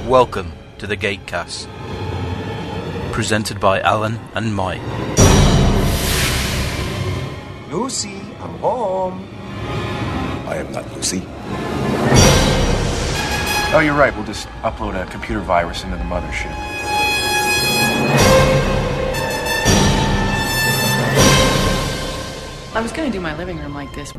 Welcome to the Gatecast, presented by Alan and Mike. Lucy, I'm home. I am not Lucy. Oh, you're right. We'll just upload a computer virus into the mothership. I was going to do my living room like this.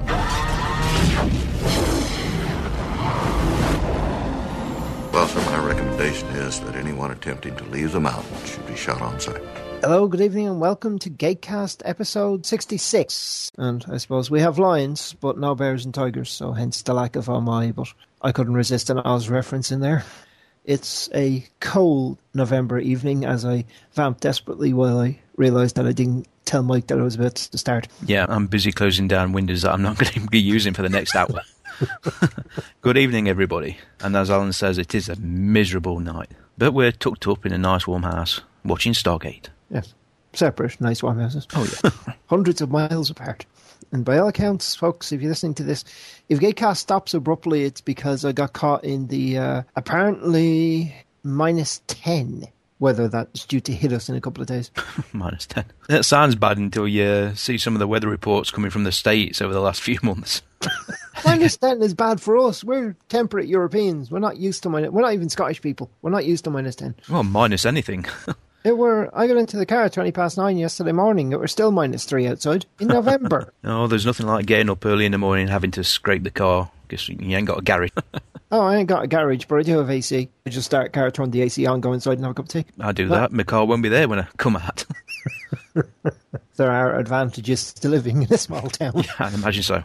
Well, sir, my recommendation is that anyone attempting to leave the mountain should be shot on sight. Hello, good evening, and welcome to Gatecast episode 66. And I suppose we have lions, but no bears and tigers, so hence the lack of my, but I couldn't resist an Oz reference in there. It's a cold November evening as I vamped desperately while I realised that I didn't tell Mike that I was about to start. Yeah, I'm busy closing down windows that I'm not going to be using for the next hour. Good evening, everybody. And as Alan says, it is a miserable night. But we're tucked up in a nice warm house, watching Stargate. Yes. Separate, nice warm houses. Oh, yeah. Hundreds of miles apart. And by all accounts, folks, if you're listening to this, if Gatecast stops abruptly, it's because I got caught in the apparently minus 10 weather that's due to hit us in a couple of days. Minus 10. That sounds bad until you see some of the weather reports coming from the States over the last few months. Minus 10 is bad for us. We're temperate Europeans. We're not used to minus... We're not even Scottish people. We're not used to minus 10. Well, minus anything. I got into the car at 9:20 yesterday morning. It was still minus 3 outside in November. Oh, there's nothing like getting up early in the morning and having to scrape the car because you ain't got a garage. Oh, I ain't got a garage, but I do have AC. I just start car, turn the AC on, go inside and have a cup of tea. I do that. My car won't be there when I come out. There are advantages to living in a small town. Yeah, I imagine so.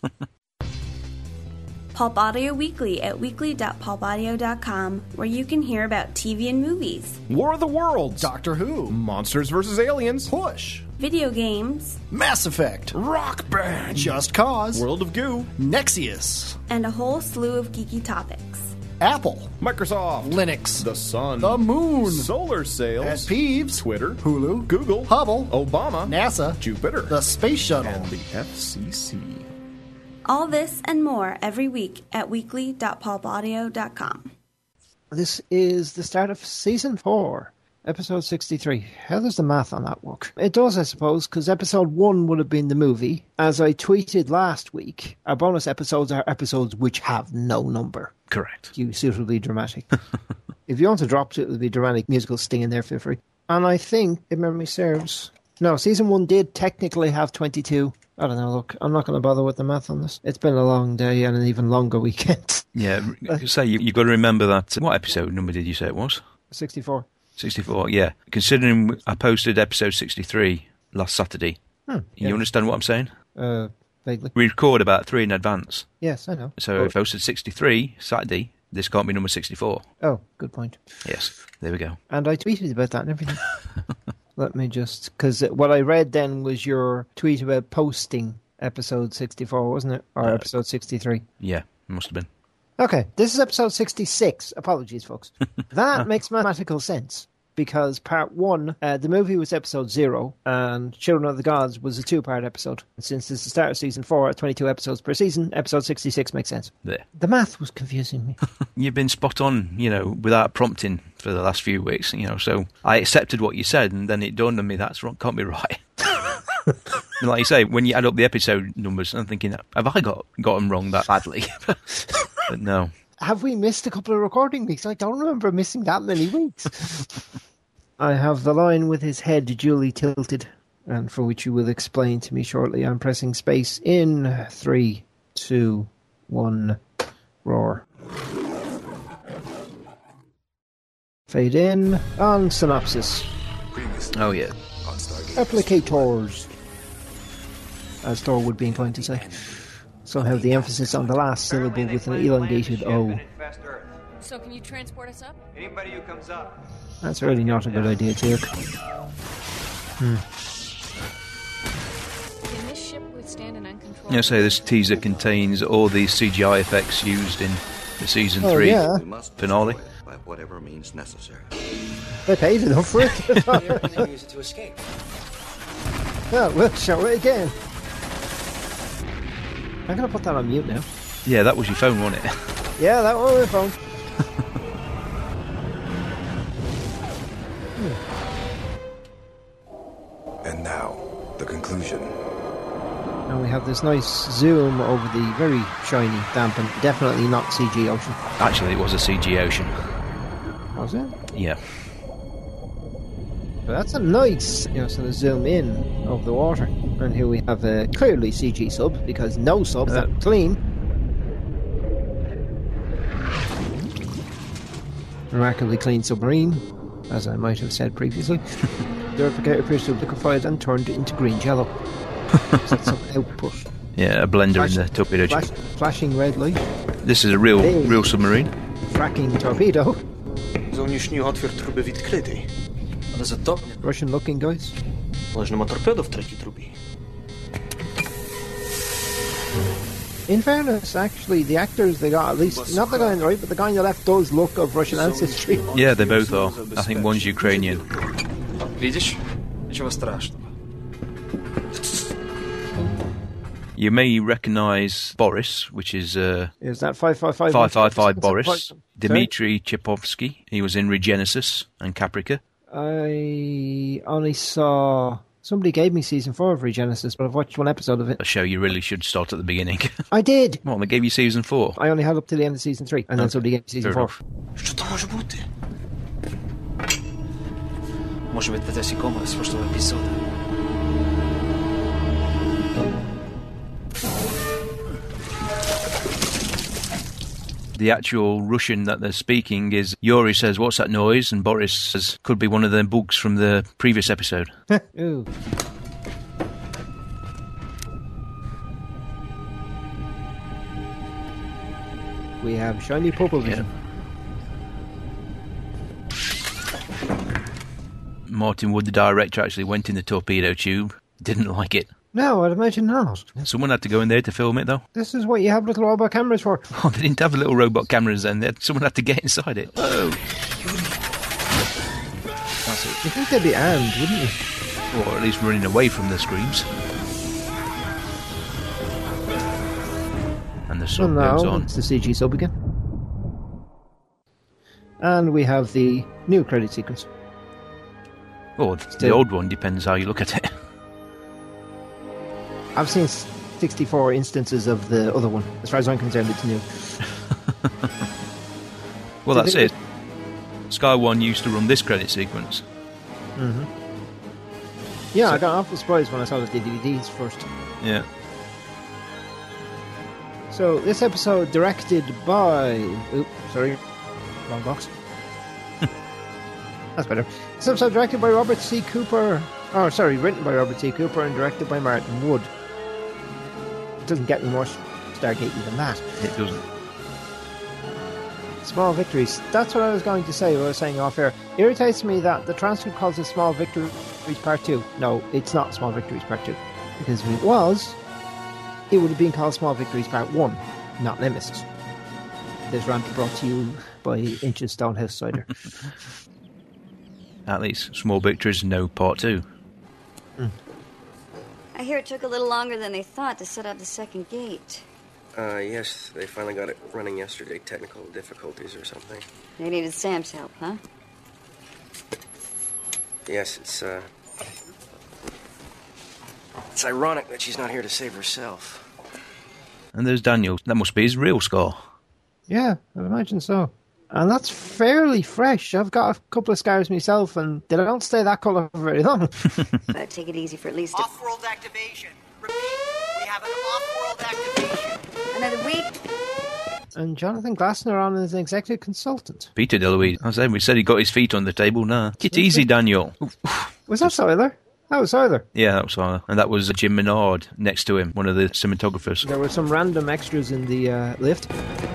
Pulp Audio Weekly at weekly.pulpaudio.com, where you can hear about TV and movies, War of the Worlds, Doctor Who, Monsters vs. Aliens, Push, video games, Mass Effect, Rock Band, Just Cause, World of Goo, Nexius, and a whole slew of geeky topics. Apple, Microsoft, Linux, the Sun, the Moon, Solar Sails, Pet Peeves, Twitter, Hulu, Google, Hubble, Obama, NASA, Jupiter, the Space Shuttle, and the FCC. All this and more every week at weekly.pulpaudio.com. This is the start of Season 4, Episode 63. How does the math on that work? It does, I suppose, because Episode 1 would have been the movie. As I tweeted last week, our bonus episodes are episodes which have no number. Correct. You suitably dramatic. If you want to drop it, it'll be dramatic musical sting in there, feel free. And I think, if memory serves... No, Season 1 did technically have 22. I don't know, look, I'm not going to bother with the math on this. It's been a long day and an even longer weekend. Yeah, say you've got to remember that. What episode number did you say it was? 64. 64, yeah. Considering I posted episode 63 last Saturday, you understand what I'm saying? Vaguely. We record about 3 in advance. Yes, I know. So if I posted 63 Saturday, this can't be number 64. Oh, good point. Yes, there we go. And I tweeted about that and everything. Let me just... Because what I read then was your tweet about posting episode 64, wasn't it? Or episode 63. Yeah, it must have been. Okay, this is episode 66. Apologies, folks. That makes mathematical sense. Because part 1, the movie was episode 0, and Children of the Gods was a 2-part episode. And since it's the start of season 4, 22 episodes per season, episode 66 makes sense. There. The math was confusing me. You've been spot on, without prompting for the last few weeks, so I accepted what you said, and then it dawned on me that's wrong, can't be right. And like you say, when you add up the episode numbers, I'm thinking, have I got them wrong that badly? But no. Have we missed a couple of recording weeks? I don't remember missing that many weeks. I have the line with his head duly tilted, and for which you will explain to me shortly. I'm pressing space in 3, 2, 1, roar. Fade in on synopsis. Oh, yeah. Applicators, as Thor would be inclined to say. Somehow the emphasis on the last syllable with an elongated O. So can you transport us up? Anybody who comes up. That's really not a good idea, Teal'c. Can this ship withstand an uncontrolled... Say this teaser contains all the CGI effects used in the season 3 finale. By whatever means necessary. They paid enough for it. They're going to use it to escape. Well, we'll show it again. I'm going to put that on mute now. Yeah, that was your phone, wasn't it? Yeah, that was my phone. this nice zoom over the very shiny, damp, and definitely not CG ocean. Actually, it was a CG ocean. Was it? Yeah. But that's a nice, sort of zoom in of the water. And here we have a clearly CG sub, because no subs that clean. Remarkably clean submarine, as I might have said previously. The replicator appears to have liquefied and turned into green jello. So that's some output. Yeah, a blender in the torpedo tube. Flashing red light. This is a real submarine. Fracking torpedo. Зовнішній отвір труби відкритий. Але затоплено. Russian looking guys. Але ж нема торпедо в третій трубі. In fairness, actually, the actors they got, at least, not the guy on the right, but the guy on the left does look of Russian ancestry. Yeah, they both are. I think one's Ukrainian. Видишь? Ничего страшного. You may recognise Boris, which is... Is that 555? 555 Boris. Dmitry Chipovsky. He was in Regenesis and Caprica. I only saw... Somebody gave me season 4 of Regenesis, but I've watched one episode of it. A show you really should start at the beginning. I did! Well, they gave you season 4. I only had up to the end of season 3, and then somebody gave me season 4. Що то може бути? Може бути те сікома з прошлого епізоду. The actual Russian that they're speaking is Yuri says, "What's that noise?" And Boris says, "Could be one of the bugs from the previous episode." Ooh. We have shiny purple vision. Martin Wood, the director, actually went in the torpedo tube. Didn't like it. No, I'd imagine not. Someone had to go in there to film it, though. This is what you have little robot cameras for. Oh, they didn't have little robot cameras then. Someone had to get inside it. Oh. That's it. You think they'd be armed, wouldn't you? Or at least running away from the screams. And the sub goes on. It's the CG sub again. And we have the new credit sequence. Oh, the old one depends how you look at it. I've seen 64 instances of the other one. As far as I'm concerned, it's new. Well, that's it. Sky One used to run this credit sequence. Mm-hmm. Yeah, I got awful surprised when I saw the DVDs first. Yeah. So, this episode directed by... Oops, sorry. Wrong box. That's better. This episode directed by Robert C. Cooper... Oh, sorry, written by Robert C. Cooper and directed by Martin Wood. It doesn't get any more Stargate than that. It doesn't. Small victories. That's what I was going to say, what I was saying off air. Irritates me that the transcript calls it Small Victories Part 2. No, it's not Small Victories Part 2. Because if it was, it would have been called Small Victories Part 1, not Nemesis. This rant brought to you by Inch's Stonehouse Cider. At least, Small Victories, no Part 2. I hear it took a little longer than they thought to set up the second gate. Yes, they finally got it running yesterday. Technical difficulties or something. They needed Sam's help, huh? Yes, it's ironic that she's not here to save herself. And there's Daniel. That must be his real scar. Yeah, I'd imagine so. And that's fairly fresh. I've got a couple of scars myself, and they don't stay that colour for very long. But take it easy for at least Off-world activation. Repeat, we have an off-world activation. Another week. And Jonathan Glasner on as an executive consultant. Peter DeLuise. I said, we said he got his feet on the table now. Get easy, Daniel. Was that Seiler? That was Seiler. Yeah, that was Seiler. And that was Jim Menard next to him, one of the cinematographers. There were some random extras in the lift.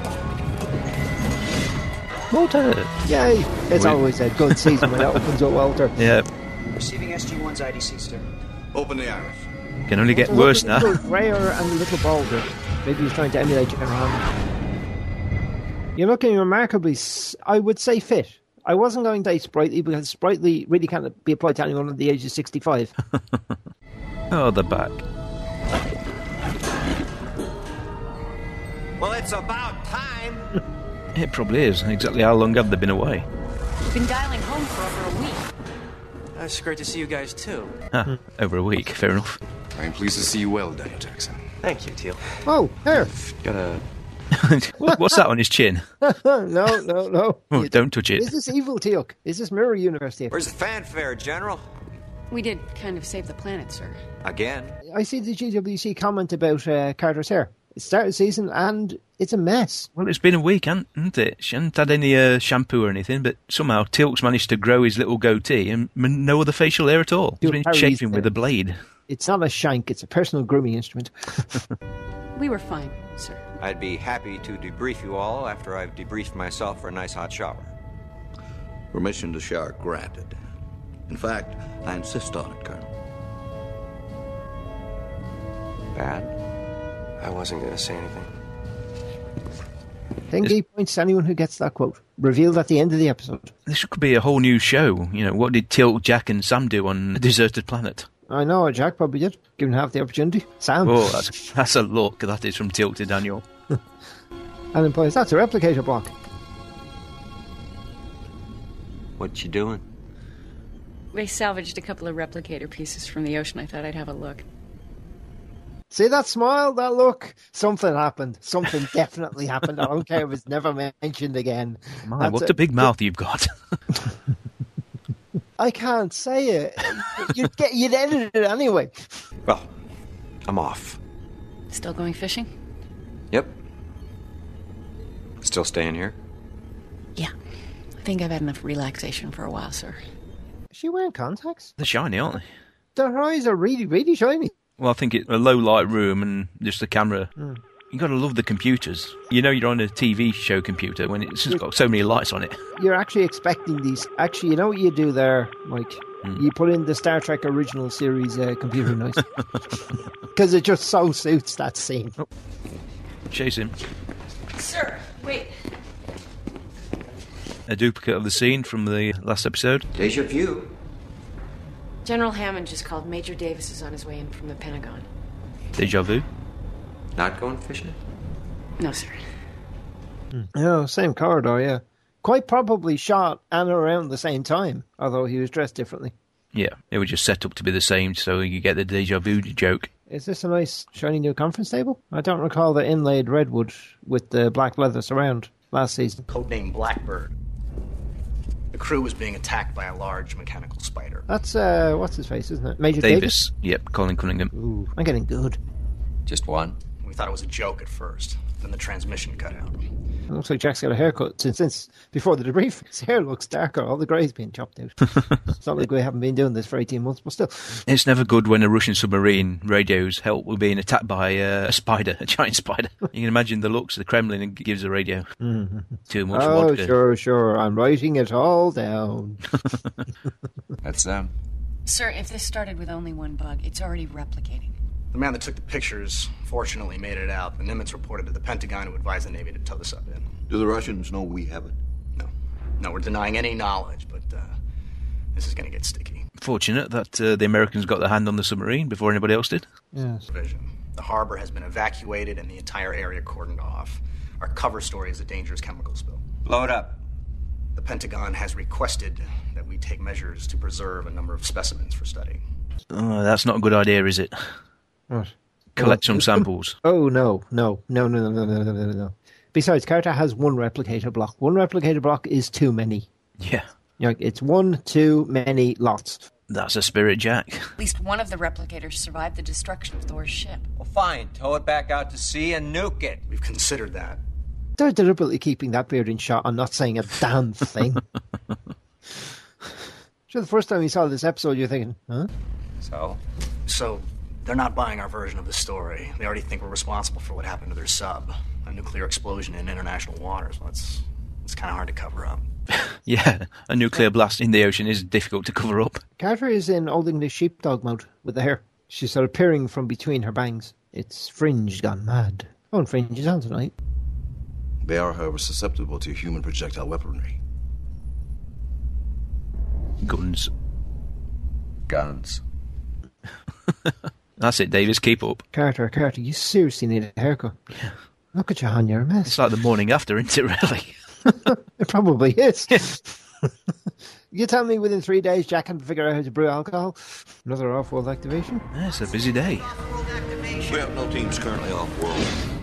Walter! Yay! It's always a good season when it opens up Walter. Yeah. Receiving SG-1's IDC, sir. Open the iris. Can only get worse now. A little grayer and a little bolder. Maybe he's trying to emulate you around. You're looking remarkably, I would say, fit. I wasn't going to say sprightly, because sprightly really can't be applied to anyone under the age of 65. Oh, the back. Well, it's about time. It probably is. Exactly how long have they been away? We've been dialing home for over a week. It's great to see you guys, too. Over a week. Fair enough. I am pleased to see you well, Daniel Jackson. Thank you, Teal. Oh, there. Got a... What's that on his chin? No. Oh, don't touch it. Is this evil, Teal'c? Is this Mirror Universe, Teal'c? Where's the fanfare, General? We did kind of save the planet, sir. Again? I see the GWC comment about Carter's hair. It started the season and it's a mess. Well, it's been a week, hasn't it? She hasn't had any shampoo or anything, but somehow Teal'c's managed to grow his little goatee and no other facial hair at all. He's been shaving with a blade. It's not a shank, it's a personal grooming instrument. We were fine, sir. I'd be happy to debrief you all after I've debriefed myself for a nice hot shower. Permission to shower granted. In fact, I insist on it, Colonel. Bad? I wasn't going to say anything. Thingy points to anyone who gets that quote. Revealed at the end of the episode. This could be a whole new show. You know, what did Teal'c, Jack and Sam do on a deserted planet? I know, Jack probably did, given half the opportunity. Sam. Oh, that's a look. That is from Teal'c to Daniel. Alan Poyes, that's a replicator block. What you doing? They salvaged a couple of replicator pieces from the ocean. I thought I'd have a look. See that smile, that look? Something happened. Something definitely happened. I don't care if it's never mentioned again. Man, what a big mouth you've got. I can't say it. You'd edit it anyway. Well, I'm off. Still going fishing? Yep. Still staying here? Yeah. I think I've had enough relaxation for a while, sir. Is she wearing contacts? They're shiny, aren't they? Her eyes are really, really shiny. Well, I think it's a low-light room and just the camera. You got to love the computers. You know you're on a TV show computer when it's just got so many lights on it. You're actually expecting these. Actually, you know what you do there, Mike? You put in the Star Trek original series computer noise. Because it just so suits that scene. Oh. Chase him. Sir, wait. A duplicate of the scene from the last episode. Deja vu. General Hammond just called. Major Davis is on his way in from the Pentagon. Deja vu? Not going fishing? No, sir. Yeah, same corridor, yeah. Quite probably shot and around the same time, although he was dressed differently. Yeah, it was just set up to be the same, so you get the deja vu joke. Is this a nice, shiny new conference table? I don't recall the inlaid redwood with the black leather surround last season. Codename Blackbird. The crew was being attacked by a large mechanical spider. That's, what's his face, isn't it? Major Davis? Yep, Colin Cunningham. Ooh, I'm getting good. Just one? We thought it was a joke at first. Then the transmission cut out. It looks like Jack's got a haircut since before the debrief. His hair looks darker. All the grey's been chopped out. It's not like we haven't been doing this for 18 months, but still. It's never good when a Russian submarine radios help with being attacked by a spider, a giant spider. You can imagine the looks of the Kremlin gives a radio. Too much vodka. Sure. I'm writing it all down. That's them. Sir, if this started with only one bug, it's already replicating. The man that took the pictures fortunately made it out. The Nimitz reported to the Pentagon, who advised the Navy to tow the sub in. Do the Russians know we have it? No, we're denying any knowledge, but this is going to get sticky. Fortunate that the Americans got their hand on the submarine before anybody else did. Yes. The harbor has been evacuated and the entire area cordoned off. Our cover story is a dangerous chemical spill. Blow it up. The Pentagon has requested that we take measures to preserve a number of specimens for study. Oh, that's not a good idea, is it? What? Collect some samples. Oh, no. Besides, Carter has one replicator block. One replicator block is too many. Yeah. It's one too many lots. That's a spirit, Jack. At least one of the replicators survived the destruction of Thor's ship. Well, fine. Tow it back out to sea and nuke it. We've considered that. They're deliberately keeping that beard in shot and not saying a damn thing. Sure, the first time you saw this episode, you're thinking, huh? So, they're not buying our version of the story. They already think we're responsible for what happened to their sub. A nuclear explosion in international waters. Well, it's kind of hard to cover up. Yeah, a nuclear blast in the ocean is difficult to cover up. Carter is in Old English sheepdog mode with the hair. She's sort of peering from between her bangs. It's Fringe gone mad. Oh, and Fringe is on tonight. They are, however, susceptible to human projectile weaponry. Guns. That's it, Davis. Keep up. Carter, you seriously need a haircut. Yeah. Look at you, hon, you're a mess. It's like the morning after, isn't it, really? It probably is. You tell me within 3 days Jack can figure out how to brew alcohol? Another off-world activation? Yeah, it's a busy day. We have no teams currently off-world.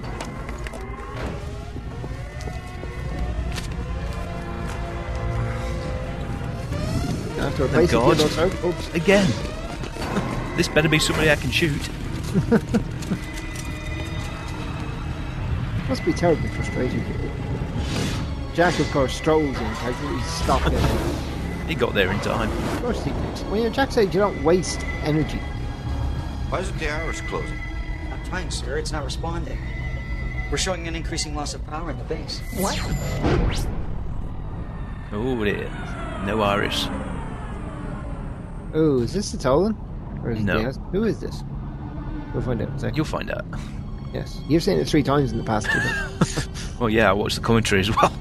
After Thank God. Again. This better be somebody I can shoot. Must be terribly frustrating. Jack, of course, strolls in. He's stopped it. He got there in time. Of course he did. When you're Jack said you don't waste energy. Why isn't the iris closing? I'm trying, sir. It's not responding. We're showing an increasing loss of power in the base. What? Oh dear. No iris. Oh, is this the Tolan? Or is it No. Diaz? Who is this? We'll find out in a second. You'll find out. Yes. You've seen it 3 times in the past 2 days. Well, yeah, I watched the commentary as well.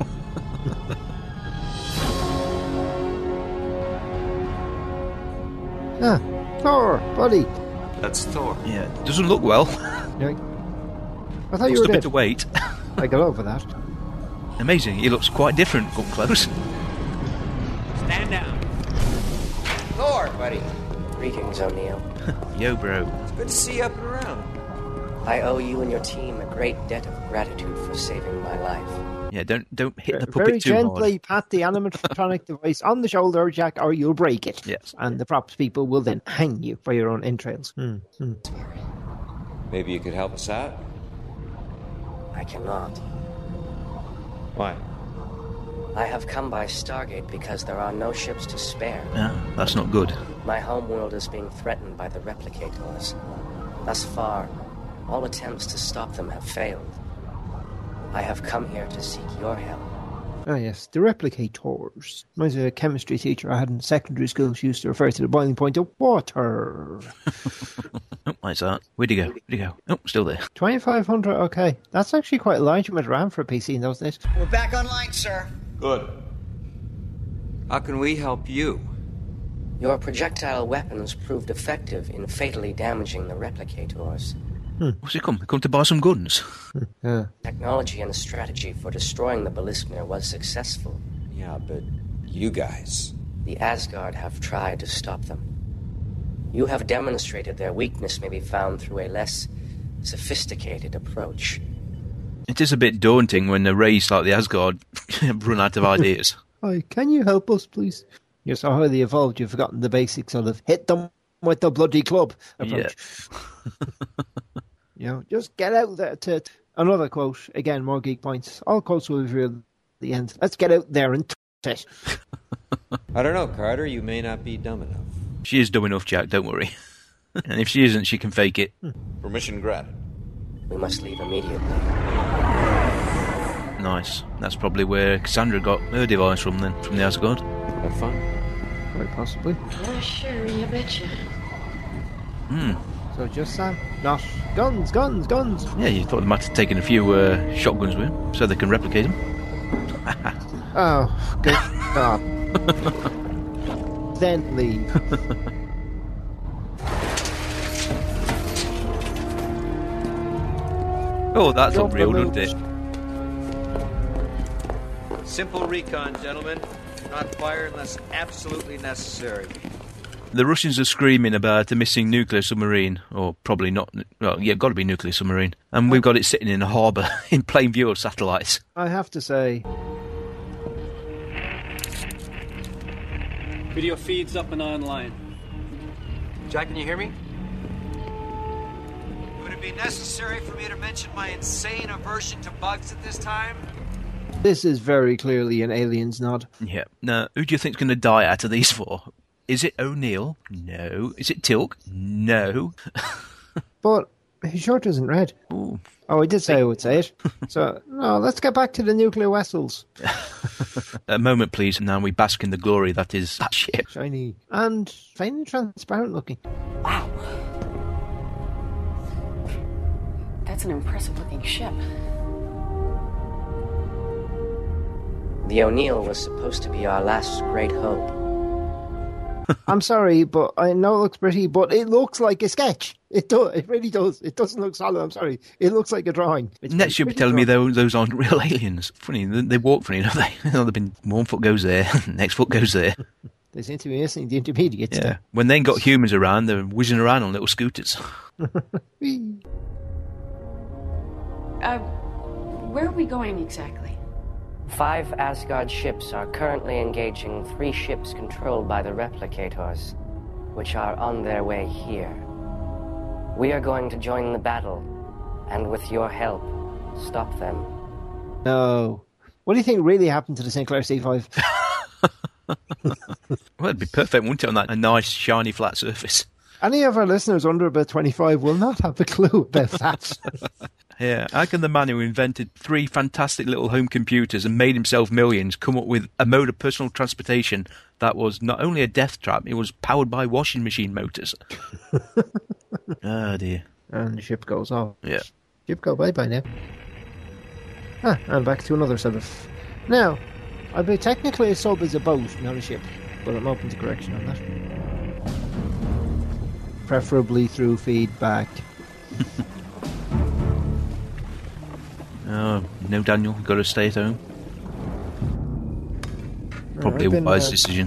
Ah, Thor, buddy. That's Thor. Yeah, doesn't look well. Yeah. I thought you Lost were a bit dead. of weight. I got over that. Amazing. He looks quite different up close. Stand down. Thor, buddy. Greetings, O'Neill. Yo, bro. It's good to see you up and around. I owe you and your team a great debt of gratitude for saving my life. Yeah, don't hit the Very puppet too gently hard. pat the animatronic device on the shoulder, Jack, or you'll break it. Yes. And the props people will then hang you by your own entrails. Maybe you could help us out? I cannot. Why? I have come by Stargate because there are no ships to spare. No, that's not good. My homeworld is being threatened by the replicators. Thus far, all attempts to stop them have failed. I have come here to seek your help. Oh yes, the replicators. Reminds me of a chemistry teacher I had in secondary school. She used to refer to the boiling point of water. Oh, where's that? Where'd he go? Where'd he go? Oh, still there. 2500, okay. That's actually quite a large amount of RAM for a PC in those days. We're back online, sir. Good. How can we help you? Your projectile weapons proved effective in fatally damaging the replicators. What's he come? He come to buy some guns? Yeah. Technology and strategy for destroying the Beliskner was successful. Yeah, but you guys... The Asgard have tried to stop them. You have demonstrated their weakness may be found through a less sophisticated approach. It is a bit daunting when a race like the Asgard run out of ideas. Hi, can you help us, please? You're so highly evolved, you've forgotten the basic sort of hit them with the bloody club approach. You know, just get out there to... Another quote, again, more geek points. All quotes will be revealed at the end. Let's get out there and it. I don't know, Carter. You may not be dumb enough. She is dumb enough, Jack, don't worry. And if she isn't, she can fake it. Permission granted. We must leave immediately. Nice. That's probably where Cassandra got her device from then, from the Asgard. Have fun. Quite possibly. Yeah, sure, you betcha. So just Sam, not guns. Yeah, you thought they might have taken a few shotguns with him, so they can replicate them. Oh, good God. Then leave. Oh, that looked real, doesn't it? Simple recon, gentlemen. Not fire unless absolutely necessary. The Russians are screaming about a missing nuclear submarine, or probably not. Well, yeah, got to be nuclear submarine, and we've got it sitting in a harbour in plain view of satellites. I have to say, video feeds up and online. Jack, can you hear me? Would it be necessary for me to mention my insane aversion to bugs at this time? this is very clearly an Aliens nod. Yeah. Now, who do you think's going to die out of these four? Is it O'Neill? No. Is it Tilk? No. But his shirt isn't red. Ooh. Oh, I did say I would say it. So, no, let's get back to the nuclear vessels. A moment, please, and now we bask in the glory that is that ship. Shiny. And finally transparent looking. Wow. That's an impressive looking ship. The O'Neill was supposed to be our last great hope. I'm sorry, but I know it looks pretty, but it looks like a sketch. It does. It really does. It doesn't look solid. I'm sorry. It looks like a drawing. Next you'll be telling me those aren't real aliens. Funny, they walk funny, don't they? They've been one foot goes there, next foot goes there. They seem to be missing the intermediates. Yeah. When they got humans around, they're whizzing around on little scooters. Where are we going exactly? 5 Asgard ships are currently engaging 3 ships controlled by the replicators, which are on their way here. We are going to join the battle, and with your help, stop them. No. What do you think really happened to the Sinclair C5? Well, it'd be perfect, wouldn't it, on a nice, shiny, flat surface. Any of our listeners under about 25 will not have a clue about that. Yeah, how can the man who invented 3 fantastic little home computers and made himself millions come up with a mode of personal transportation that was not only a death trap, it was powered by washing machine motors? Oh, dear. And the ship goes off. Yeah. Ship go bye-bye now. And back to another sort of... Now, I'd be technically a sub is a boat, not a ship, but I'm open to correction on that. Preferably through feedback. Oh, no, Daniel, you've got to stay at home. Probably a wise decision.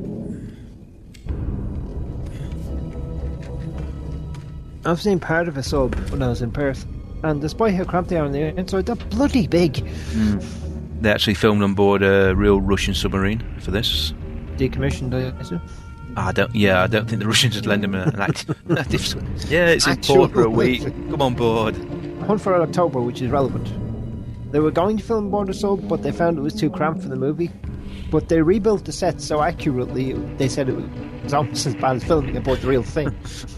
I've seen part of a sub when I was in Perth, and despite how cramped they are on the inside, they're bloody big. They actually filmed on board a real Russian submarine for this. Decommissioned, I assume? I don't think the Russians would lend them an active... Yeah, it's in port for a week. Come on board. Hunt for October, which is relevant. They were going to film aboard a sub, but they found it was too cramped for the movie. But they rebuilt the set so accurately, they said it was almost as bad as filming aboard the real thing.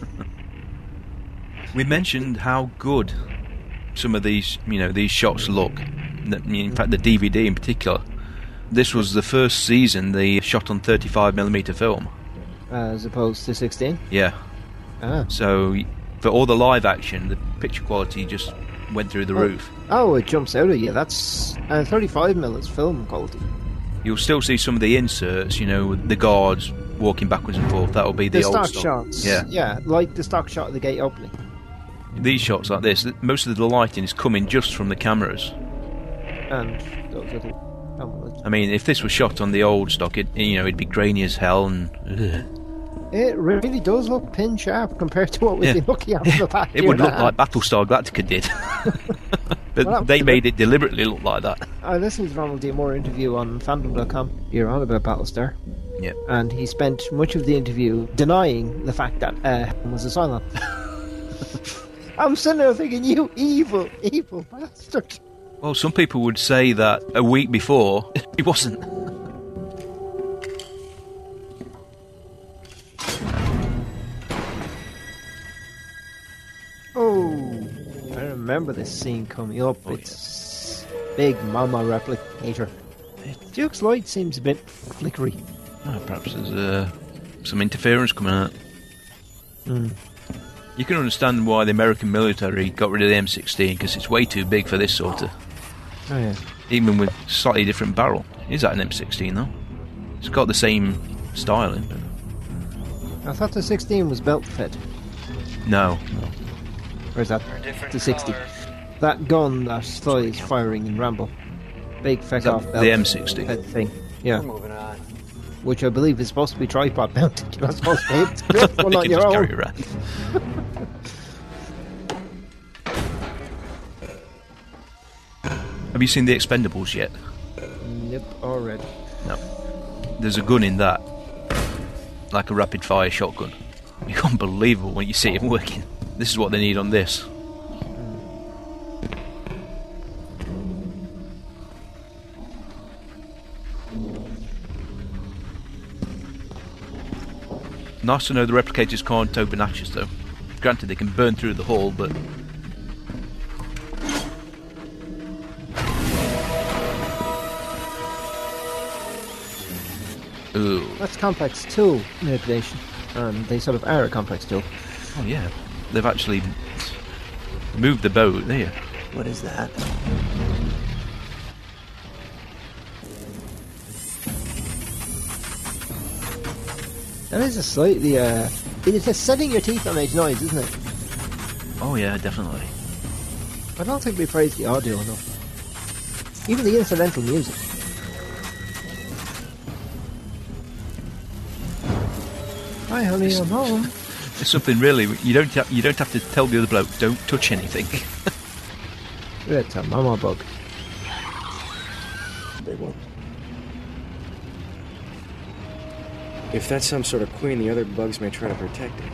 We mentioned how good some of these shots look. In fact, the DVD in particular. This was the first season they shot on 35mm film. As opposed to 16? Yeah. So, for all the live action, the picture quality just went through the roof. Oh, it jumps out at you. That's 35mm is film quality. You'll still see some of the inserts, the guards walking backwards and forth. That'll be the old stock stuff. shots. Yeah, like the stock shot of the gate opening. These shots like this, most of the lighting is coming just from the cameras. And those little... I mean, if this was shot on the old stock, it'd be grainy as hell and... It really does look pin sharp compared to what we've been looking at for the past It would look like Battlestar Galactica did. But they made it deliberately look like that. I listened to Ronald D. Moore interview on fandom.com. You're on about Battlestar. Yeah. And he spent much of the interview denying the fact that was a Cylon. I'm sitting there thinking, you evil, evil bastard. Well, some people would say that a week before, he wasn't. Oh, I remember this scene coming up. It's big mama replicator. Duke's light seems a bit flickery. Perhaps there's some interference coming out. You can understand why the American military got rid of the M16, because it's way too big for this sort of... Oh, yeah. Even with slightly different barrel. Is that an M16 though? It's got the same styling. I thought the 16 was belt fed. No. Or is that the 60? That gun that Styles firing in Rambo. Big feck off belt. The M60 thing. Yeah. We're moving on. Which I believe is supposed to be tripod mounted. You're not supposed to be able to grip one on your own. Carry around. Have you seen The Expendables yet? Nope, already. No. There's a gun in that, like a rapid fire shotgun. It's unbelievable when you see it working. This is what they need on this. Nice to know the replicators can't open ashes though. Granted, they can burn through the hull, but... Ooh. That's complex tool manipulation. They sort of are a complex tool. Oh yeah. They've actually moved the boat there. What is that? That is a slightly, it's a setting your teeth on edge noise, isn't it? Oh yeah, definitely. I don't think we praised the audio enough. Even the incidental music. Hi, honey, I'm home. It's something really you don't have to tell the other bloke, don't touch anything. It's a mama bug. Big one. If that's some sort of queen, the other bugs may try to protect it.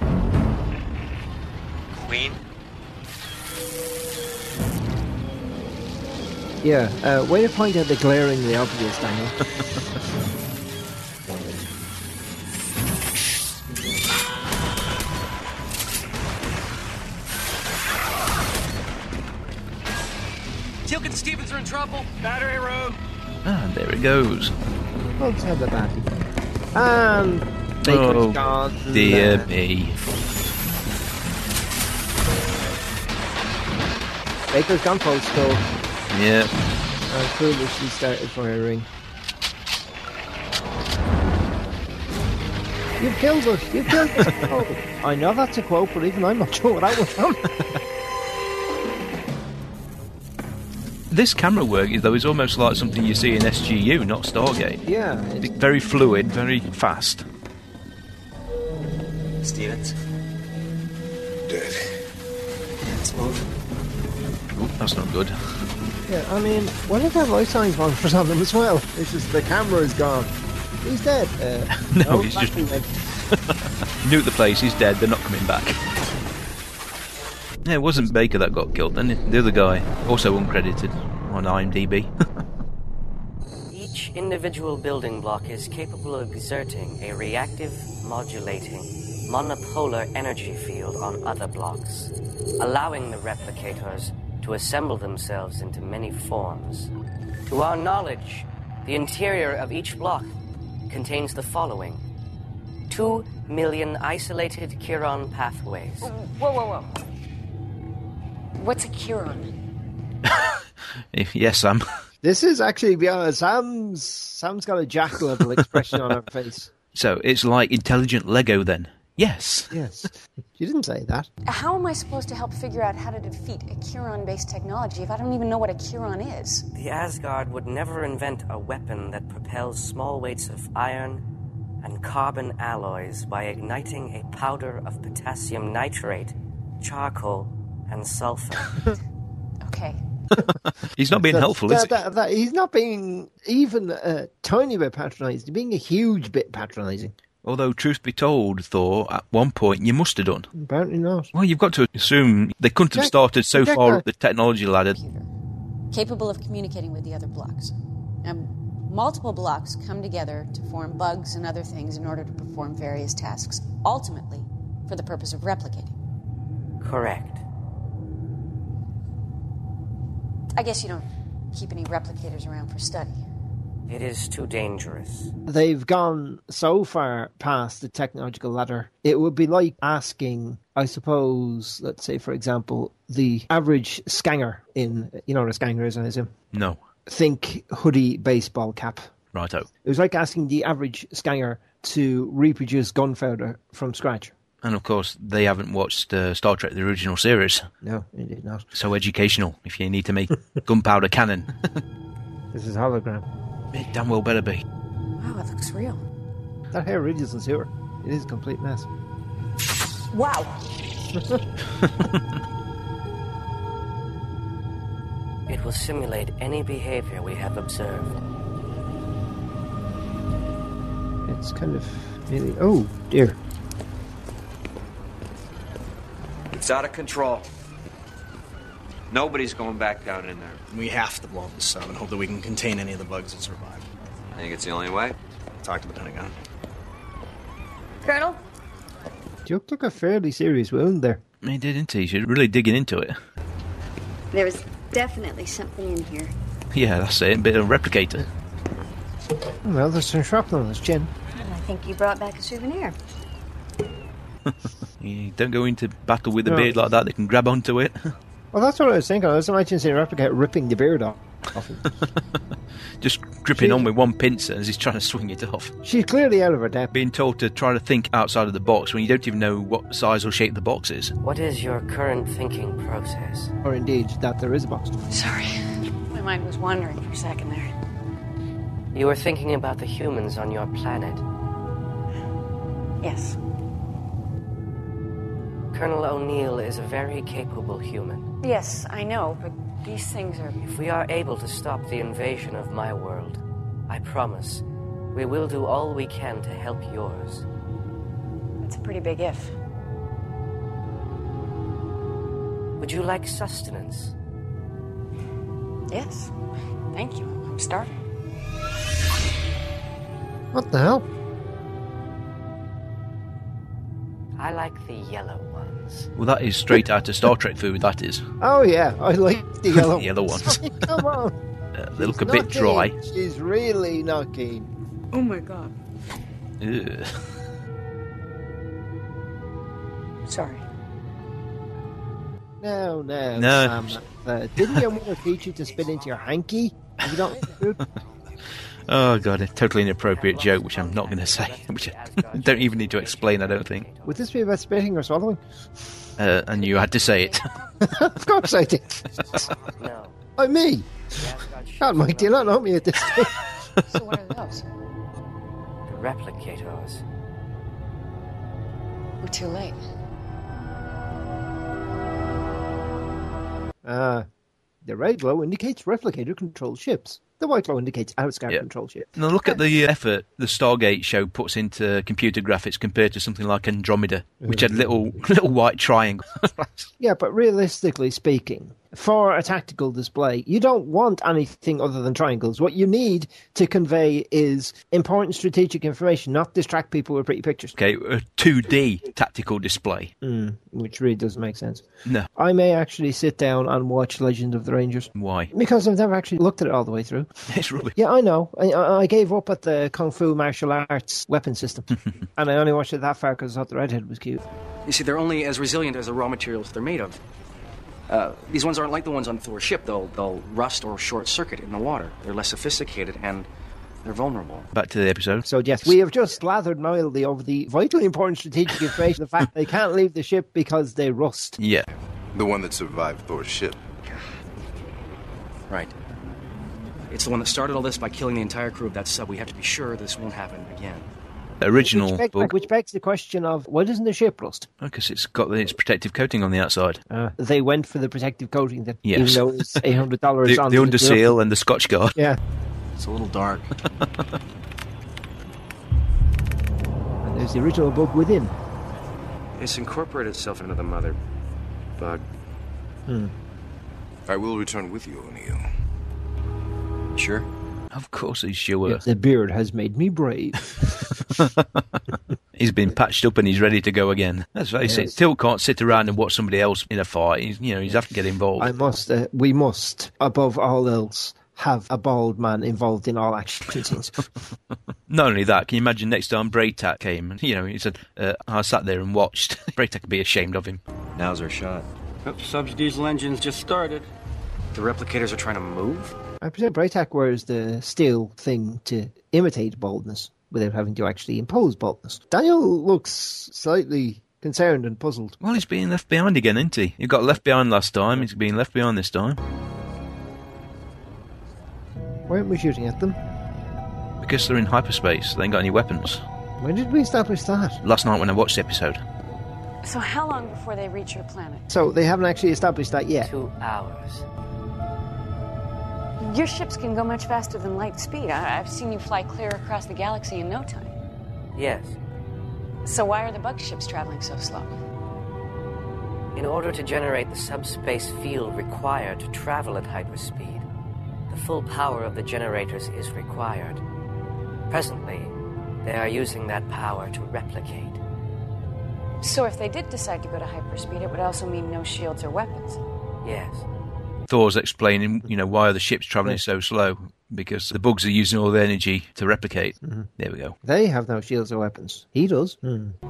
Queen? Yeah, way to point out the glaringly obvious, Daniel. Teal'c and Stevens are in trouble. Battery room. Ah, there it goes. Let's have the battery. And Baker's gone. Dear me. Baker's gone postal. Yeah. And foolishly started firing. You've killed us. You've killed us. Oh, I know that's a quote, but even I'm not sure what that was from. This camera work, though, is almost like something you see in SGU, not Stargate. Yeah. Very fluid, very fast. Stevens? Dead. Let's move. Ooh, that's not good. Yeah, I mean, what if have life signs monitors on them as well? It's just the camera is gone. He's dead. No, he's just... Nuke the place, he's dead, they're not coming back. Yeah, it wasn't Baker that got killed, then the other guy, also uncredited on IMDb. Each individual building block is capable of exerting a reactive, modulating, monopolar energy field on other blocks, allowing the replicators to assemble themselves into many forms. To our knowledge, the interior of each block contains the following: 2 million isolated Chiron pathways. Whoa. What's a Chiron? Yes, Sam. This is actually beyond Sam's got a jack-level expression on her face. So it's like intelligent Lego then? Yes. Yes. You didn't say that. How am I supposed to help figure out how to defeat a Chiron-based technology if I don't even know what a Chiron is? The Asgard would never invent a weapon that propels small weights of iron and carbon alloys by igniting a powder of potassium nitrate, charcoal, and sulfur. Okay. He's not being helpful, is he? He's not being even a tiny bit patronising. He's being a huge bit patronising. Although, truth be told, Thor, at one point you must have done. Apparently not. Well, you've got to assume they couldn't have started so far up the technology ladder. Capable of communicating with the other blocks. Multiple blocks come together to form bugs and other things in order to perform various tasks, ultimately for the purpose of replicating. Correct. I guess you don't keep any replicators around for study. It is too dangerous. They've gone so far past the technological ladder. It would be like asking, I suppose, let's say, for example, the average Skanger in, you know what a Skanger is, I assume? No. Think hoodie baseball cap. Righto. It was like asking the average Skanger to reproduce gunpowder from scratch. And of course, they haven't watched Star Trek, the original series. No, indeed not. So educational, if you need to make gunpowder cannon. This is hologram. It damn well better be. Wow, it looks real. That hair really doesn't suit her. It is a complete mess. Wow. It will simulate any behavior we have observed. It's kind of really... Oh, dear. It's out of control. Nobody's going back down in there. We have to blow up the sub and hope that we can contain any of the bugs that survive. I think it's the only way. Talk to the Pentagon. Colonel? Duke took a fairly serious wound there. He did, didn't he? She's really digging into it. There was definitely something in here. Yeah, that's it. A bit of a replicator. Well, there's some shrapnel on his chin. And I think you brought back a souvenir. You don't go into battle with a beard like that. They can grab onto it. Well, that's what I was thinking. I was imagining seeing a replicator ripping the beard off him. Just gripping on with one pincer as he's trying to swing it off. She's clearly out of her depth. Being told to try to think outside of the box when you don't even know what size or shape the box is. What is your current thinking process? Or indeed, that there is a box. Sorry. My mind was wandering for a second there. You were thinking about the humans on your planet. Yes. Colonel O'Neill is a very capable human. Yes, I know, but these things are... If we are able to stop the invasion of my world, I promise we will do all we can to help yours. That's a pretty big if. Would you like sustenance? Yes. Thank you. I'm starving. What the hell? I like the yellow ones. Well, that is straight out of Star Trek food, that is. Oh, yeah, I like the yellow yellow ones. Come on. They look a bit dry. She's really not keen. Oh, my God. Ugh. Sorry. No. No. Sam, didn't your mother teach you to spit into your hanky? If you don't like food? Oh, God, a totally inappropriate joke, which I'm not going to say. Which I don't even need to explain, I don't think. Would this be about spitting or swallowing? And you had to say it. Of course I did. No. I'm me. God, Mike, do you not know me at this stage? So what are those? The replicators. We're too late. The red glow indicates replicator-controlled ships. The white glow indicates outscout-controlled ships. Now look at the effort the Stargate show puts into computer graphics compared to something like Andromeda, which had little white triangles. Yeah, but realistically speaking, for a tactical display, you don't want anything other than triangles. What you need to convey is important strategic information, not distract people with pretty pictures. Okay, a 2D tactical display. Which really doesn't make sense. No. I may actually sit down and watch Legend of the Rangers. Why? Because I've never actually looked at it all the way through. It's rubbish. Yeah, I know. I gave up at the Kung Fu martial arts weapon system. And I only watched it that far because I thought the redhead was cute. You see, they're only as resilient as the raw materials they're made of. These ones aren't like the ones on Thor's ship. They'll rust or short-circuit in the water. They're less sophisticated and they're vulnerable. Back to the episode. So, yes, we have just slathered mildly over the vitally important strategic information, the fact they can't leave the ship because they rust. Yeah. The one that survived Thor's ship. Right. It's the one that started all this by killing the entire crew of that sub. We have to be sure this won't happen again. Original book. Which begs the question of, why doesn't the ship rust? Because it's got its protective coating on the outside. They went for the protective coating that, yes. even though it's $800 on the underseal and the Scotch Guard. Yeah. It's a little dark. And there's the original book within. It's incorporated itself into the mother bug. I will return with you, O'Neill. Sure? Of course he's sure. Yes, the beard has made me brave. He's been patched up and he's ready to go again. Let's face it, Till can't sit around and watch somebody else in a fight. He's have to get involved. We must, above all else, have a bald man involved in all action scenes. Not only that, can you imagine next time Braytak came and, he said, I sat there and watched. Braytak would be ashamed of him. Now's our shot. Sub's diesel engines just started. The replicators are trying to move? I presume Braytak wears the steel thing to imitate baldness without having to actually impose baldness. Daniel looks slightly concerned and puzzled. Well, he's being left behind again, isn't he? He got left behind last time, he's being left behind this time. Why aren't we shooting at them? Because they're in hyperspace, they ain't got any weapons. When did we establish that? Last night when I watched the episode. So how long before they reach your planet? So they haven't actually established that yet? 2 hours. Your ships can go much faster than light speed. I've seen you fly clear across the galaxy in no time. Yes. So why are the bug ships traveling so slow? In order to generate the subspace field required to travel at hyperspeed, the full power of the generators is required. Presently, they are using that power to replicate. So if they did decide to go to hyperspeed, it would also mean no shields or weapons. Yes. Thor's explaining, why are the ships travelling so slow? Because the bugs are using all their energy to replicate. Mm-hmm. There we go. They have no shields or weapons. He does.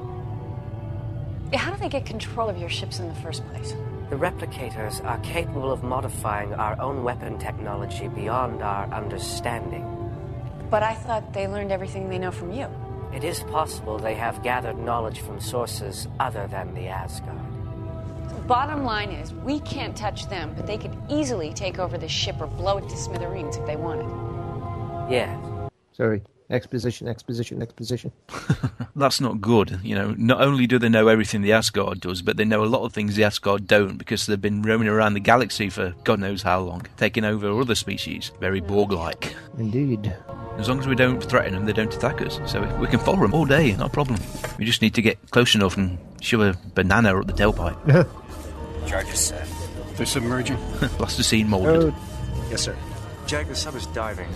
How do they get control of your ships in the first place? The replicators are capable of modifying our own weapon technology beyond our understanding. But I thought they learned everything they know from you. It is possible they have gathered knowledge from sources other than the Asgard. Bottom line is, we can't touch them, but they could easily take over the ship or blow it to smithereens if they wanted. Yes. Sorry. Exposition. That's not good. Not only do they know everything the Asgard does, but they know a lot of things the Asgard don't because they've been roaming around the galaxy for God knows how long, taking over other species. Very Borg-like. Indeed. As long as we don't threaten them, they don't attack us. So we can follow them all day, no problem. We just need to get close enough and shove a banana up the tailpipe. Charges set. They're submerging. Plasticine molded. Yes, sir. Jack, the sub is diving.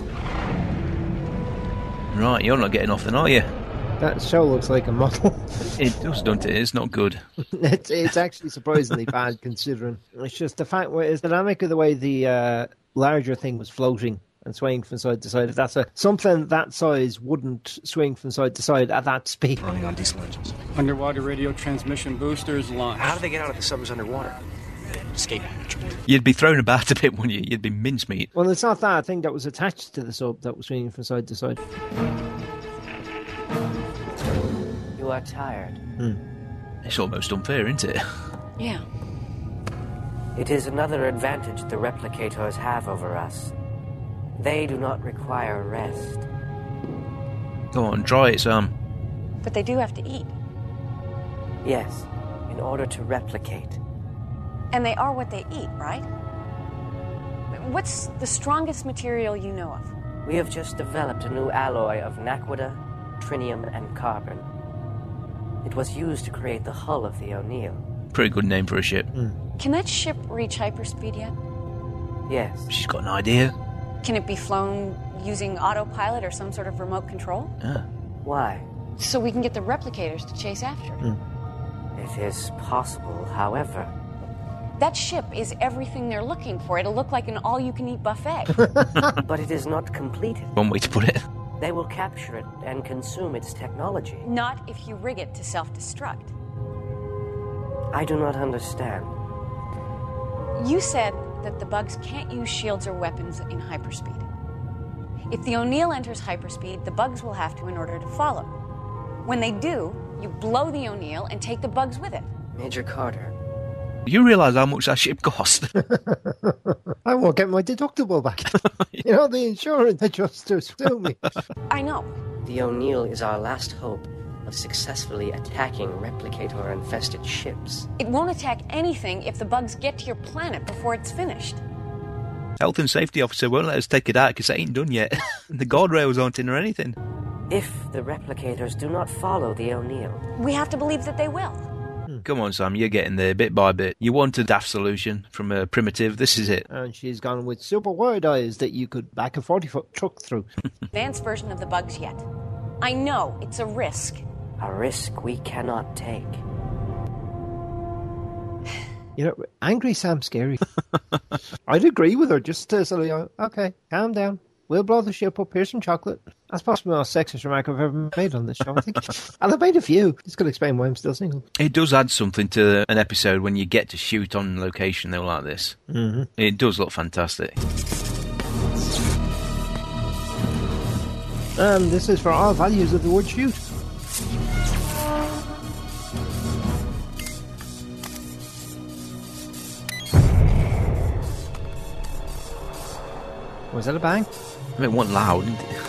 Right, you're not getting off then, are you? That show looks like a model. It does, don't it? It's not good. It's actually surprisingly bad considering. It's just the fact where it's dynamic of the way the larger thing was floating and swaying from side to side. If that's something that size wouldn't swing from side to side at that speed. Running on diesel engines. Underwater radio transmission boosters launched. How do they get out if the sub is underwater? Escape. You'd be thrown about a bit, wouldn't you? You'd be mincemeat. Well, it's not that thing that was attached to the sub that was swinging from side to side. You are tired. It's almost unfair, isn't it? Yeah. It is another advantage the replicators have over us. They do not require rest. Go on, try it, Sam. But they do have to eat. Yes, in order to replicate. And they are what they eat, right? What's the strongest material you know of? We have just developed a new alloy of naquita, trinium, and carbon. It was used to create the hull of the O'Neill. Pretty good name for a ship. Can that ship reach hyperspeed yet? Yes. She's got an idea. Can it be flown using autopilot or some sort of remote control? Yeah. Why? So we can get the replicators to chase after it. It is possible, however. That ship is everything they're looking for. It'll look like an all-you-can-eat buffet. But it is not completed. One way to put it. They will capture it and consume its technology. Not if you rig it to self-destruct. I do not understand. You said that the bugs can't use shields or weapons in hyperspeed. If the O'Neill enters hyperspeed, the bugs will have to in order to follow. When they do, you blow the O'Neill and take the bugs with it. Major Carter. You realise how much that ship cost? I won't get my deductible back. The insurance adjusters sue me. I know. The O'Neill is our last hope of successfully attacking replicator-infested ships. It won't attack anything if the bugs get to your planet before it's finished. Health and safety officer won't let us take it out because it ain't done yet. The guardrails aren't in or anything. If the replicators do not follow the O'Neill, we have to believe that they will. Come on, Sam, you're getting there bit by bit. You want a daft solution from a primitive, this is it. And she's gone with super wide eyes that you could back a 40-foot truck through. Advanced version of the bugs yet. I know, it's a risk. A risk we cannot take. Angry Sam's scary. I'd agree with her just to sort of, okay, calm down. We'll blow the ship up. Here's some chocolate. That's possibly the most sexist remark I've ever made on this show, I think. And I've made a few. This could explain why I'm still single. It does add something to an episode when you get to shoot on location, though, like this. Mm-hmm. It does look fantastic. And this is for all values of the word shoot. Was that a bang? It wasn't loud, didn't it?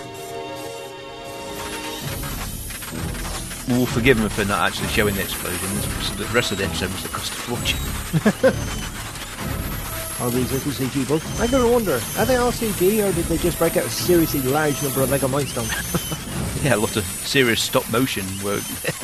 We'll forgive them for not actually showing the explosions. The rest of the episode must have cost a fortune. All these little CG bugs. I gotta wonder, are they all CG or did they just break out a seriously large number of Lego Mindstones? Yeah, a lot of serious stop motion work.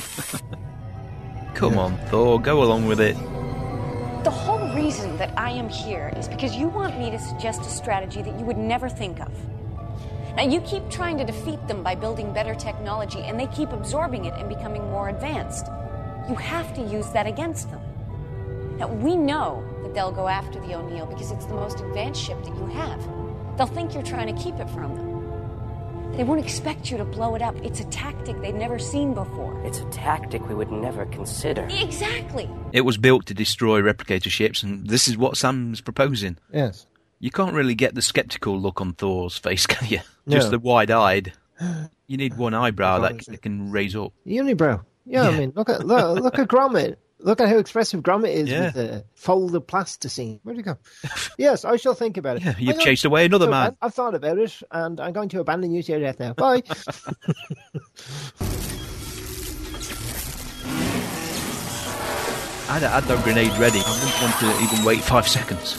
Come on, Thor, go along with it. The whole reason that I am here is because you want me to suggest a strategy that you would never think of. Now, you keep trying to defeat them by building better technology, and they keep absorbing it and becoming more advanced. You have to use that against them. Now, we know that they'll go after the O'Neill because it's the most advanced ship that you have. They'll think you're trying to keep it from them. They won't expect you to blow it up. It's a tactic they've never seen before. It's a tactic we would never consider. Exactly. It was built to destroy replicator ships, and this is what Sam's proposing. Yes. You can't really get the sceptical look on Thor's face, can you? No. Just the wide-eyed. You need one eyebrow that can raise up. The unibrow. Yeah, I mean, look at Gromit. Look at how expressive Gromit is Yeah. with the folded plasticine. Where'd he go? Yes, I shall think about it. Yeah, you've chased away another man. I've thought about it, and I'm going to abandon you to your death now. Bye. I had that grenade ready. I didn't want to even wait 5 seconds.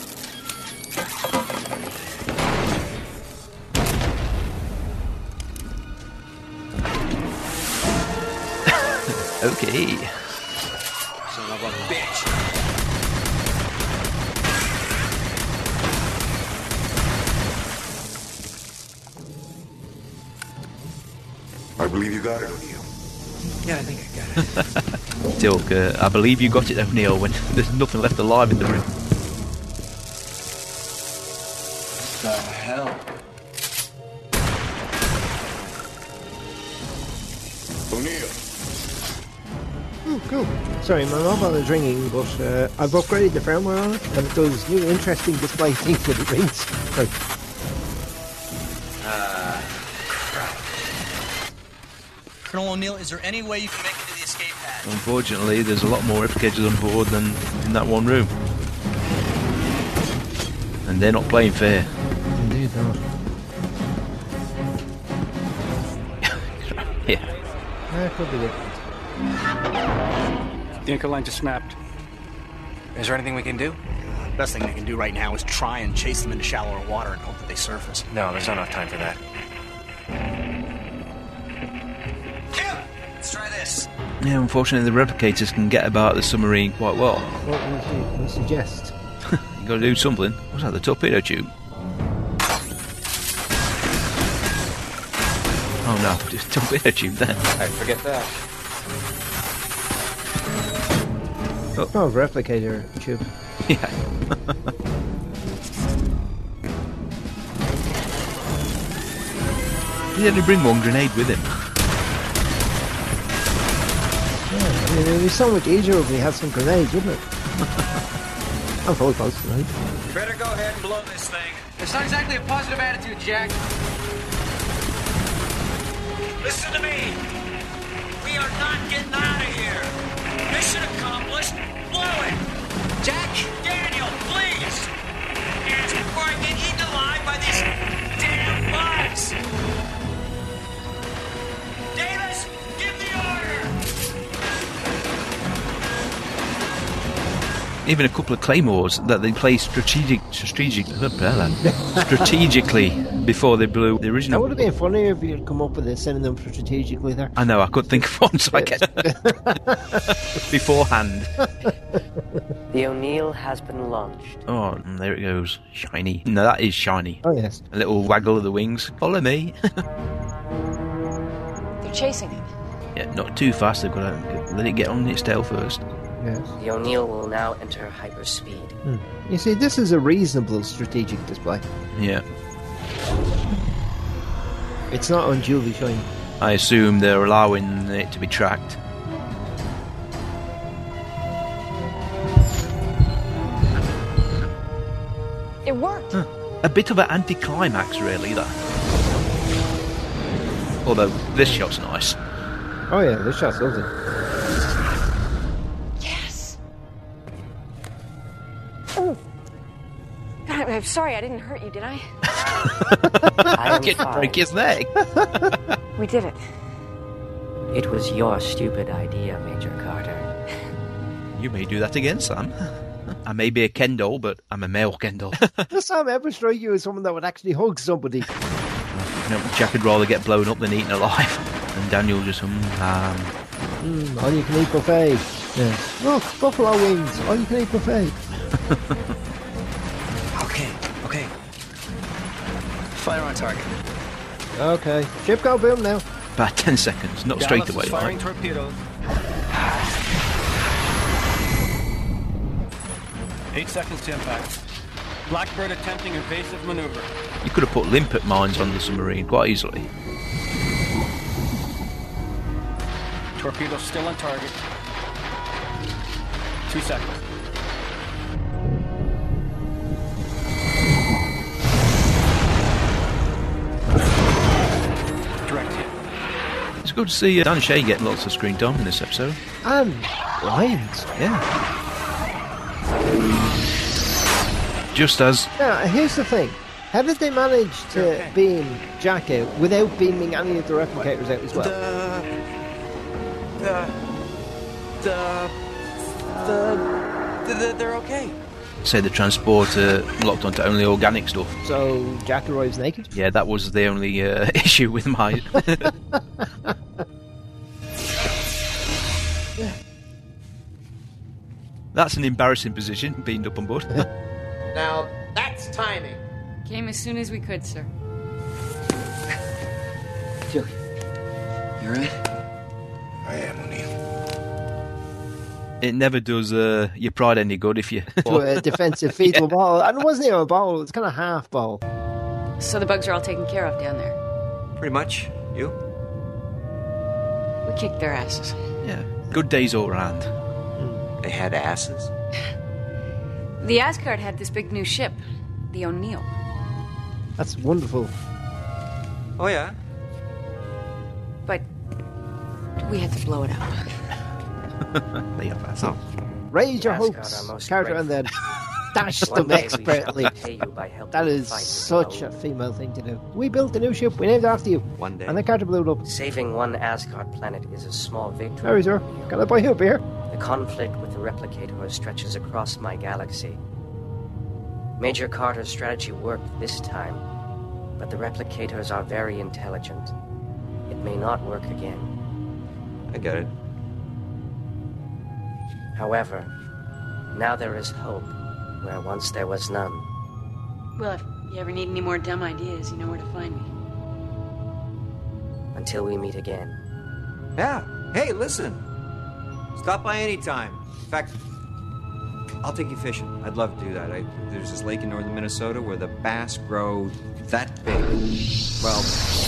Okay. Son of a bitch. I believe you got it, O'Neill. Yeah, I think I got it. Tilk, I believe you got it, O'Neill, when there's nothing left alive in the room. The hell? O'Neill. Oh, cool. Sorry, my mobile is ringing, but I've upgraded the firmware on it, and it does new interesting display things when it rings. Right. Crap. Colonel O'Neill, is there any way you can make it to the escape hatch? Unfortunately, there's a lot more replicators on board than in that one room. And they're not playing fair. Indeed not. Yeah. That could be different. The anchor line just snapped. Is there anything we can do? Best thing we can do right now is try and chase them into shallower water and hope that they surface. No, there's not enough time for that. Kim! Let's try this. Yeah, unfortunately, the replicators can get about the submarine quite well. What would you suggest? You got to do something. What's that, the torpedo tube? Oh no, just torpedo tube then. I forget that. Oh, replicator tube. Yeah. He only bring one grenade with him. Yeah, I mean, it'd be so much easier if we had some grenades, wouldn't it? I'm fully close tonight. Better go ahead and blow this thing. It's not exactly a positive attitude, Jack. Listen to me. We are not getting out of here. Mission accomplished. Blow it. Jack, Daniel, please. Answer before I get eaten alive by these damn bugs. Davis, give the order. Even a couple of claymores that they placed strategically before they blew the original. That would have been funny if you'd come up with it, sending them strategically there. I know, I could think of one, so I get beforehand. The O'Neill has been launched. Oh, and there it goes. Shiny. No, that is shiny. Oh, yes. A little waggle of the wings. Follow me. They're chasing it. Yeah, not too fast. They've got to let it get on its tail first. Yes. The O'Neill will now enter hyperspeed. You see, this is a reasonable strategic display. Yeah. It's not unduly shiny. I assume they're allowing it to be tracked. It worked. A bit of an anticlimax, really, that. Although, this shot's nice. Oh yeah, this shot's lovely. Yes. Oh. God, I'm sorry I didn't hurt you, did I? I am Get to fine. break his leg. We did it. It was your stupid idea, Major Carter. You may do that again, Sam. I may be a Ken doll, but I'm a male Ken doll. Does Sam ever strike you as someone that would actually hug somebody? You know, Jack would rather get blown up than eaten alive. And Daniel just, All you can eat buffet. Yes. Look, buffalo wings. All you can eat buffet. Okay. Fire on target. Okay. Ship go boom now. About 10 seconds, not straight away. Firing torpedoes. 8 seconds to impact. Blackbird attempting evasive maneuver. You could have put limpet mines on the submarine quite easily. Torpedo still on target. 2 seconds. Direct hit. It's good to see Dan Shea getting lots of screen time in this episode. And lions. Yeah. Just as... Now, here's the thing. How did they manage to beam Jack out without beaming any of the replicators out as well? They're okay. Say the transporter locked onto only organic stuff. So Jack arrives naked? Yeah, that was the only issue with my... That's an embarrassing position, beamed up on board. Now, that's timing. Came as soon as we could, sir. Joey, you alright? I am, O'Neill. It never does your pride any good if you... To a defensive fetal ball. And it wasn't even a bowl, it's kind of half bowl. So the bugs are all taken care of down there. Pretty much. You? We kicked their asses. Yeah, good days all round. They had asses? The Asgard had this big new ship, the O'Neill. That's wonderful. Oh, yeah? But we had to blow it up. They have assholes. Raise your Asgard hopes, are most Carter, and then dash them expertly. That is such a female thing to do. We built a new ship, we named it after you. One day. And then Carter blew it up. Saving one Asgard planet is a small victory. Sorry, sir. Can I buy you a beer? The conflict with the Replicators stretches across my galaxy. Major Carter's strategy worked this time, but the Replicators are very intelligent. It may not work again. I get it. However, now there is hope where once there was none. Well, if you ever need any more dumb ideas, you know where to find me. Until we meet again. Yeah. Hey, listen. Stop by any time. In fact, I'll take you fishing. I'd love to do that. There's this lake in northern Minnesota where the bass grow that big. Well...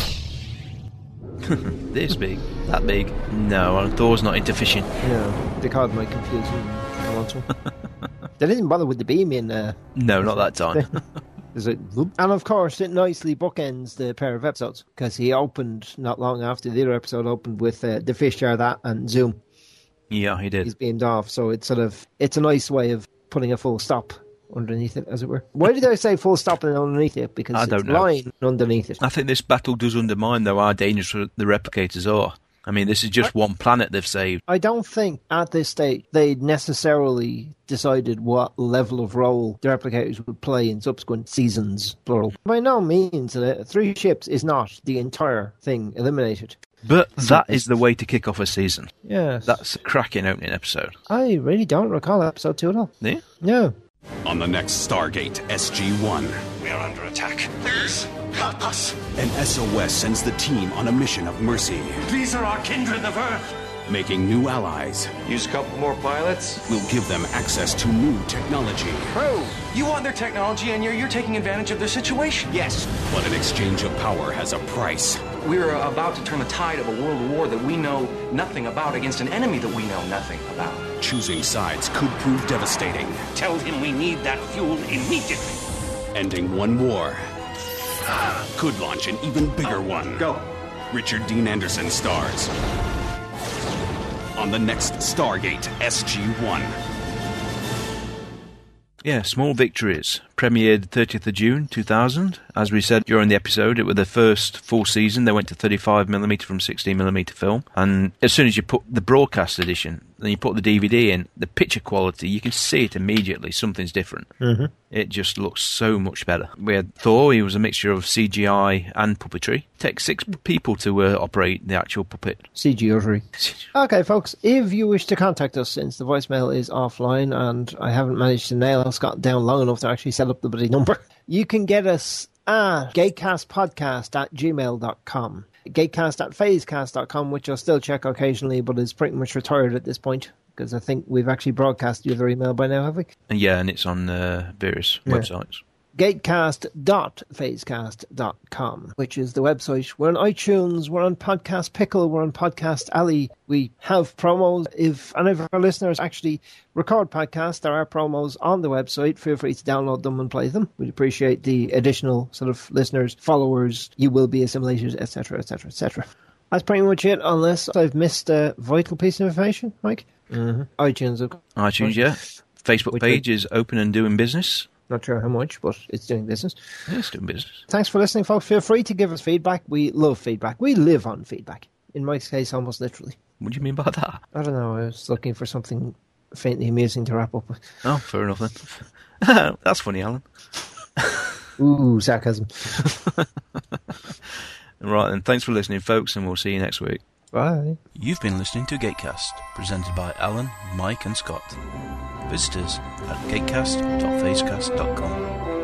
This big, that big. No, Thor's not into fishing. No, the card might confuse you. I want to. They didn't bother with the beam in. No, not that time. Is it? And of course, it nicely bookends the pair of episodes because he opened not long after the other episode opened with the fish jar that and Zoom. Yeah, he did. He's beamed off, so it's a nice way of putting a full stop underneath it, as it were. Why did I say full stop and underneath it? Because I don't it's know. line underneath it. I think this battle does undermine, though, how dangerous the replicators are. I mean, this is just one planet they've saved. I don't think at this stage they necessarily decided what level of role the replicators would play in subsequent seasons, plural. By no means, 3 ships is not the entire thing eliminated. But that is the way to kick off a season. Yes. That's a cracking opening episode. I really don't recall episode 2 at all. Yeah? No. On the next Stargate SG-1. We are under attack. Please, help us. An SOS sends the team on a mission of mercy. These are our kindred of Earth. Making new allies. Use a couple more pilots. Will give them access to new technology. Bro, you want their technology and you're taking advantage of their situation. Yes. But an exchange of power has a price. We're about to turn the tide of a world war that we know nothing about against an enemy that we know nothing about. Choosing sides could prove devastating. Tell him we need that fuel immediately. Ending one war could launch an even bigger one. Go. Richard Dean Anderson stars on the next Stargate SG-1. Yeah, Small Victories. Premiered 30th of June 2000. As we said during the episode, it was the first full season. They went to 35mm from 16mm film. And as soon as you put the broadcast edition, then you put the DVD in, the picture quality, you can see it immediately. Something's different. Mm-hmm. It just looks so much better. We had Thor. He was a mixture of CGI and puppetry. It takes 6 people to operate the actual puppet. CGI. Okay, folks, if you wish to contact us, since the voicemail is offline and I haven't managed to nail Scott down long enough to actually set up the bloody number, you can get us at gatecastpodcast@gmail.com. Gatecast@phasecast.com, which I'll still check occasionally, but is pretty much retired at this point, because I think we've actually broadcast the other email by now, have we? Yeah, and it's on various websites. Gatecast.phasecast.com, which is the website. We're on iTunes, we're on Podcast Pickle, we're on Podcast Alley. We have promos. If any of our listeners actually record podcasts, there are promos on the website. Feel free to download them and play them. We'd appreciate the additional sort of listeners, followers, you will be assimilated, etc., etc., etc. That's pretty much it, unless I've missed a vital piece of information, Mike. iTunes, yeah. Facebook page is open and doing business. Not sure how much, but it's doing business. Yeah, it's doing business. Thanks for listening, folks. Feel free to give us feedback. We love feedback. We live on feedback. In Mike's case, almost literally. What do you mean by that? I don't know. I was looking for something faintly amusing to wrap up with. Oh, fair enough then. That's funny, Alan. Ooh, sarcasm. Right then, thanks for listening, folks, and we'll see you next week. Bye. You've been listening to Gatecast, presented by Alan, Mike and Scott. Visit us at gatecast.facecast.com.